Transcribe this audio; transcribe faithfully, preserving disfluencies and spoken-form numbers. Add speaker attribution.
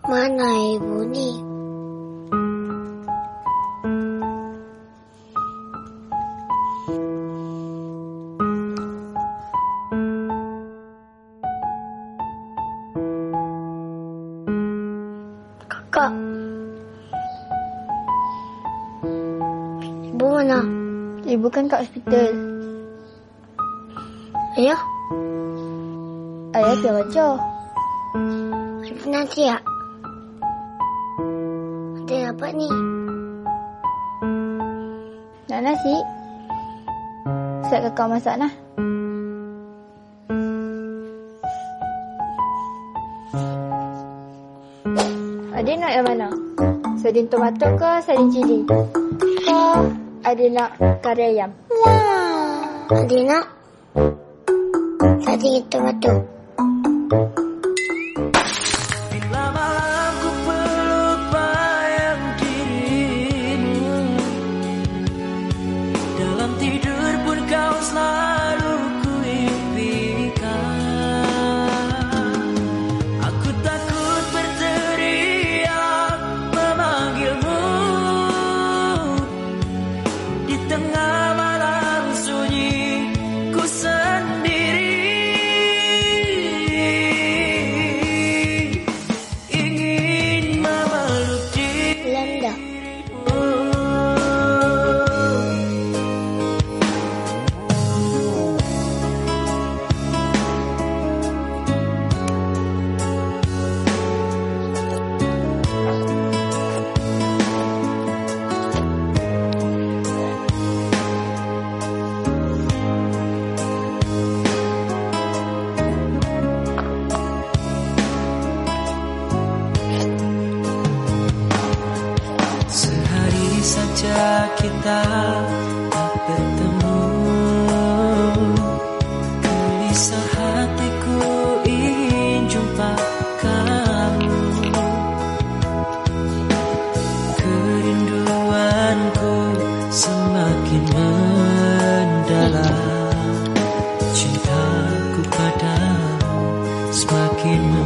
Speaker 1: Mana ibu ni? Kakak. Ibu mana?
Speaker 2: Ibu kan kat hospital.
Speaker 1: Ayah?
Speaker 2: Ayah pergi kerja.
Speaker 1: Ibu nanti ya? Ada apa ni?
Speaker 2: Nak nasi? Siap kakak masak lah. Adik nak yang mana? Sardin tomato ke sardin cili? Ke adik nak kari ayam?
Speaker 1: Wah, adik nak sardin tomato.
Speaker 3: Kita tak bertemu, gelisah hatiku ingin jumpa kamu. Kerinduanku semakin mendalam, cintaku padamu semakin